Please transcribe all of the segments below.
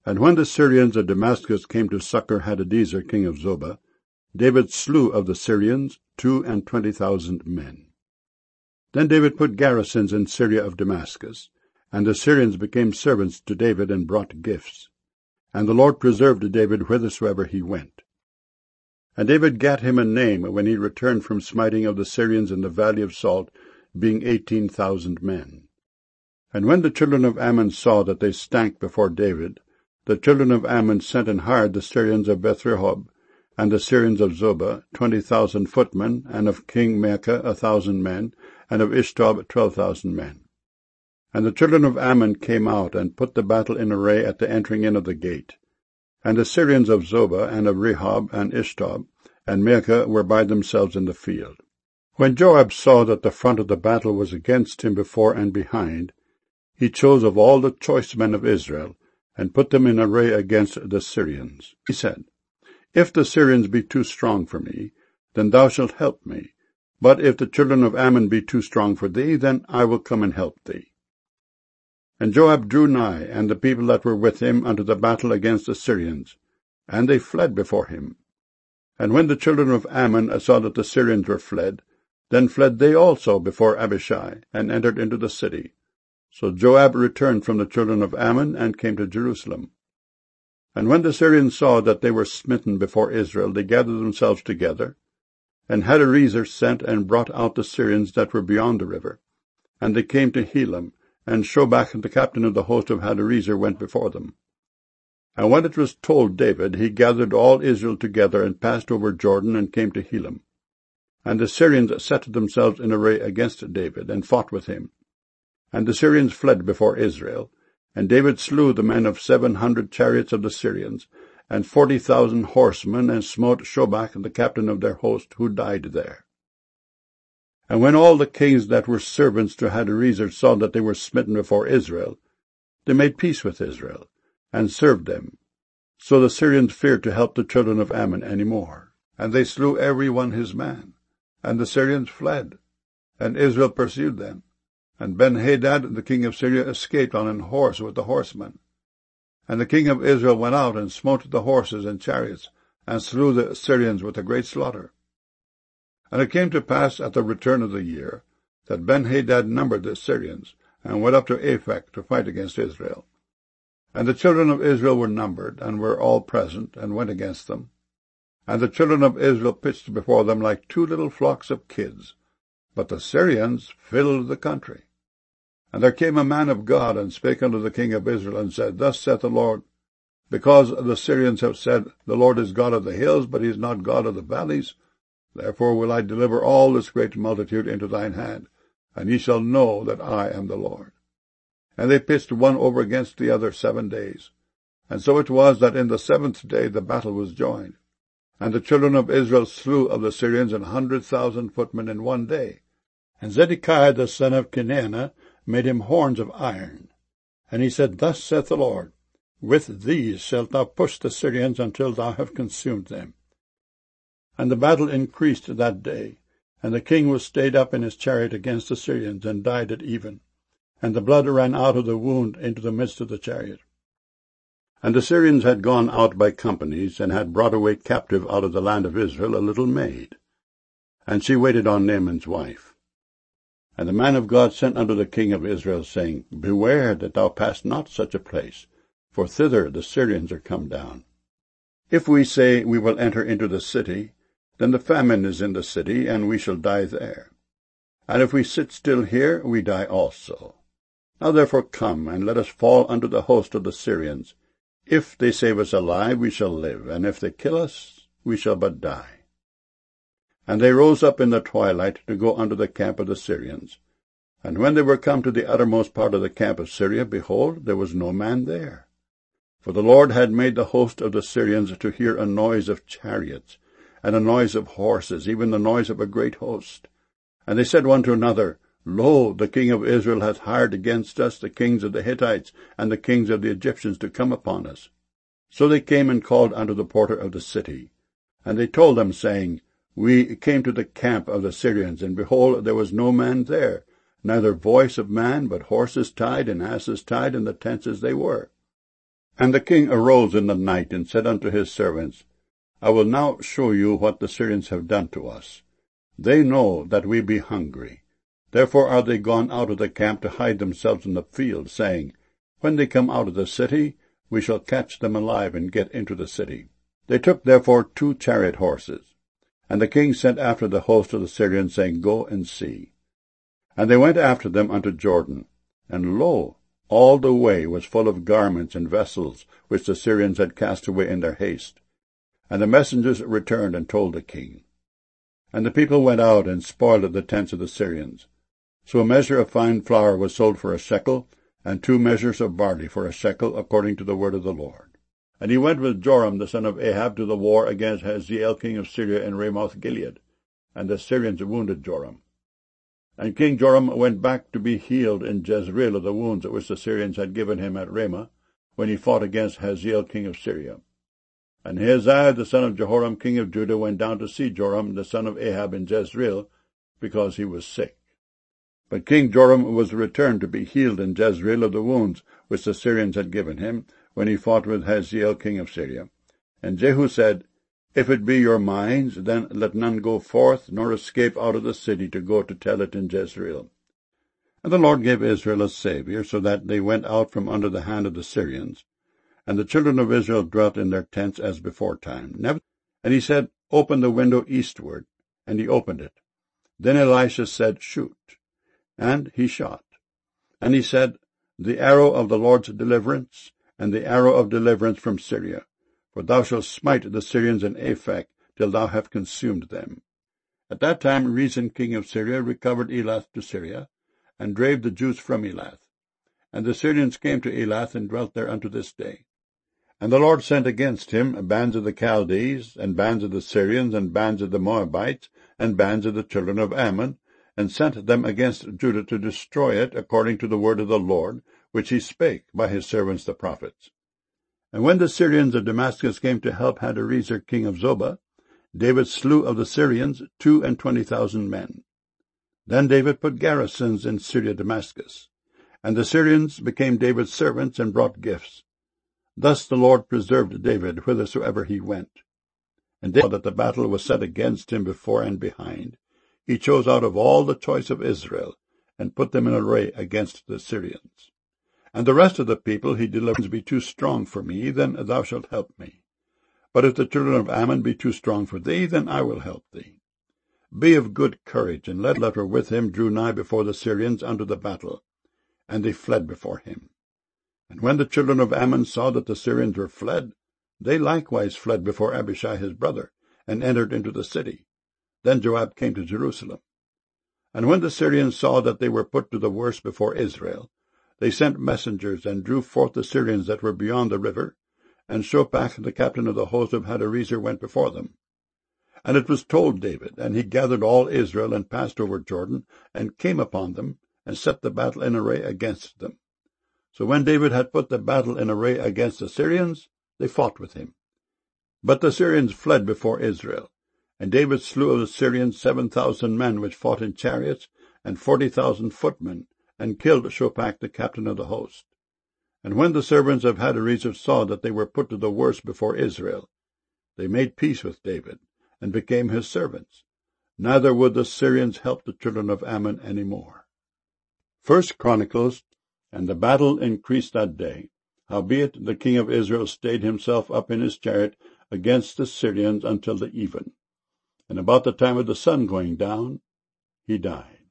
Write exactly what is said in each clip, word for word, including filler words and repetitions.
And when the Syrians of Damascus came to succor Hadadezer king of Zobah, David slew of the Syrians two and twenty thousand men. Then David put garrisons in Syria of Damascus, and the Syrians became servants to David and brought gifts. And the Lord preserved David whithersoever he went. And David gat him a name when he returned from smiting of the Syrians in the valley of Salt, being eighteen thousand men. And when the children of Ammon saw that they stank before David, the children of Ammon sent and hired the Syrians of Bethrehob, and the Syrians of Zobah, twenty thousand footmen, and of King Maacah a thousand men, and of Ishtob twelve thousand men. And the children of Ammon came out, and put the battle in array at the entering in of the gate. And the Syrians of Zobah, and of Rehob, and Ishtob, and Maacah were by themselves in the field. When Joab saw that the front of the battle was against him before and behind, he chose of all the choice men of Israel, and put them in array against the Syrians. He said, If the Syrians be too strong for me, then thou shalt help me. But if the children of Ammon be too strong for thee, then I will come and help thee. And Joab drew nigh, and the people that were with him, unto the battle against the Syrians, and they fled before him. And when the children of Ammon saw that the Syrians were fled, then fled they also before Abishai, and entered into the city. So Joab returned from the children of Ammon, and came to Jerusalem. And when the Syrians saw that they were smitten before Israel, they gathered themselves together. And Hadarezer sent and brought out the Syrians that were beyond the river. And they came to Helam, and Shobach the captain of the host of Hadarezer went before them. And when it was told David, he gathered all Israel together, and passed over Jordan, and came to Helam. And the Syrians set themselves in array against David, and fought with him. And the Syrians fled before Israel, and David slew the men of seven hundred chariots of the Syrians, and forty thousand horsemen, and smote Shobach the captain of their host, who died there. And when all the kings that were servants to Hadarezer saw that they were smitten before Israel, they made peace with Israel, and served them. So the Syrians feared to help the children of Ammon any more. And they slew every one his man, and the Syrians fled, and Israel pursued them. And Ben-Hadad the king of Syria escaped on an horse with the horsemen. And the king of Israel went out, and smote the horses and chariots, and slew the Syrians with a great slaughter. And it came to pass at the return of the year, that Ben-Hadad numbered the Syrians, and went up to Aphek to fight against Israel. And the children of Israel were numbered, and were all present, and went against them. And the children of Israel pitched before them like two little flocks of kids. But the Syrians filled the country. And there came a man of God, and spake unto the king of Israel, and said, Thus saith the Lord, because the Syrians have said, The Lord is God of the hills, but he is not God of the valleys, therefore will I deliver all this great multitude into thine hand, and ye shall know that I am the Lord. And they pitched one over against the other seven days. And so it was that in the seventh day the battle was joined. And the children of Israel slew of the Syrians an hundred thousand footmen in one day. And Zedekiah the son of Kenaanah made him horns of iron. And he said, Thus saith the Lord, With these shalt thou push the Syrians until thou have consumed them. And the battle increased that day, and the king was stayed up in his chariot against the Syrians, and died at even. And the blood ran out of the wound into the midst of the chariot. And the Syrians had gone out by companies, and had brought away captive out of the land of Israel a little maid. And she waited on Naaman's wife. And the man of God sent unto the king of Israel, saying, Beware that thou pass not such a place, for thither the Syrians are come down. If we say, We will enter into the city, then the famine is in the city, and we shall die there. And if we sit still here, we die also. Now therefore come, and let us fall unto the host of the Syrians. If they save us alive, we shall live, and if they kill us, we shall but die. And they rose up in the twilight to go unto the camp of the Syrians. And when they were come to the uttermost part of the camp of Syria, behold, there was no man there. For the Lord had made the host of the Syrians to hear a noise of chariots, and a noise of horses, even the noise of a great host. And they said one to another, Lo, the king of Israel hath hired against us the kings of the Hittites and the kings of the Egyptians to come upon us. So they came and called unto the porter of the city. And they told them, saying, We came to the camp of the Syrians, and behold, there was no man there, neither voice of man, but horses tied and asses tied in the tents as they were. And the king arose in the night, and said unto his servants, I will now show you what the Syrians have done to us. They know that we be hungry. Therefore are they gone out of the camp to hide themselves in the field, saying, When they come out of the city, we shall catch them alive and get into the city. They took therefore two chariot horses. And the king sent after the host of the Syrians, saying, Go and see. And they went after them unto Jordan. And lo, all the way was full of garments and vessels, which the Syrians had cast away in their haste. And the messengers returned and told the king. And the people went out and spoiled the tents of the Syrians. So a measure of fine flour was sold for a shekel, and two measures of barley for a shekel, according to the word of the Lord. And he went with Joram the son of Ahab to the war against Hazael king of Syria in Ramoth-Gilead, and the Syrians wounded Joram. And King Joram went back to be healed in Jezreel of the wounds which the Syrians had given him at Ramah, when he fought against Hazael king of Syria. And Ahaziah the son of Jehoram king of Judah went down to see Joram the son of Ahab in Jezreel, because he was sick. But King Joram was returned to be healed in Jezreel of the wounds which the Syrians had given him, when he fought with Hazael king of Syria. And Jehu said, If it be your minds, then let none go forth, nor escape out of the city to go to tell it in Jezreel. And the Lord gave Israel a Saviour, so that they went out from under the hand of the Syrians. And the children of Israel dwelt in their tents as beforetime. And he said, Open the window eastward. And he opened it. Then Elisha said, Shoot. And he shot. And he said, The arrow of the Lord's deliverance, and the arrow of deliverance from Syria. For thou shalt smite the Syrians in Aphek, till thou have consumed them. At that time Rezin king of Syria recovered Elath to Syria, and drave the Jews from Elath. And the Syrians came to Elath, and dwelt there unto this day. And the Lord sent against him bands of the Chaldees, and bands of the Syrians, and bands of the Moabites, and bands of the children of Ammon, and sent them against Judah to destroy it, according to the word of the Lord, which he spake by his servants the prophets. And when the Syrians of Damascus came to help Hadarezer king of Zobah, David slew of the Syrians two and twenty thousand men. Then David put garrisons in Syria Damascus, and the Syrians became David's servants and brought gifts. Thus the Lord preserved David whithersoever he went. And David saw that the battle was set against him before and behind. He chose out of all the choice of Israel, and put them in array against the Syrians. And the rest of the people he delivered be too strong for me, then thou shalt help me. But if the children of Ammon be too strong for thee, then I will help thee. Be of good courage, and let letter with him drew nigh before the Syrians unto the battle, and they fled before him. And when the children of Ammon saw that the Syrians were fled, they likewise fled before Abishai his brother, and entered into the city. Then Joab came to Jerusalem. And when the Syrians saw that they were put to the worse before Israel, they sent messengers, and drew forth the Syrians that were beyond the river, and Shopach the captain of the host of Hadarezer went before them. And it was told David, and he gathered all Israel, and passed over Jordan, and came upon them, and set the battle in array against them. So when David had put the battle in array against the Syrians, they fought with him. But the Syrians fled before Israel, and David slew of the Syrians seven thousand men which fought in chariots, and forty thousand footmen, and killed Shopach the captain of the host. And when the servants of Hadarezer saw that they were put to the worse before Israel, they made peace with David, and became his servants. Neither would the Syrians help the children of Ammon any more. First Chronicles. And the battle increased that day. Howbeit the king of Israel stayed himself up in his chariot against the Syrians until the even. And about the time of the sun going down, he died.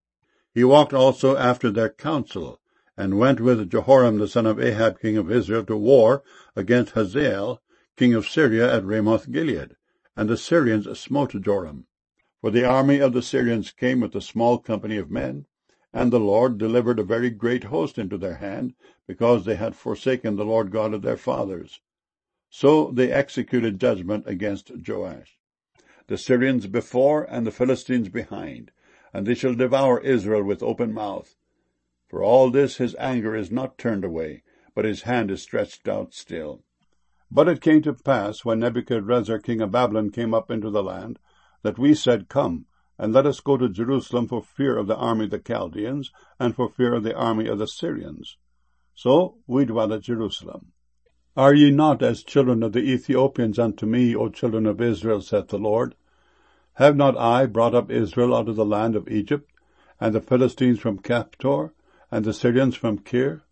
He walked also after their counsel, and went with Jehoram the son of Ahab king of Israel to war against Hazael king of Syria at Ramoth-Gilead. And the Syrians smote Joram. For the army of the Syrians came with a small company of men, and the Lord delivered a very great host into their hand, because they had forsaken the Lord God of their fathers. So they executed judgment against Joash. The Syrians before, and the Philistines behind, and they shall devour Israel with open mouth. For all this his anger is not turned away, but his hand is stretched out still. But it came to pass, when Nebuchadrezzar king of Babylon came up into the land, that we said, Come, and let us go to Jerusalem for fear of the army of the Chaldeans, and for fear of the army of the Syrians. So we dwell at Jerusalem. Are ye not as children of the Ethiopians unto me, O children of Israel, saith the Lord? Have not I brought up Israel out of the land of Egypt, and the Philistines from Caphtor, and the Syrians from Kir?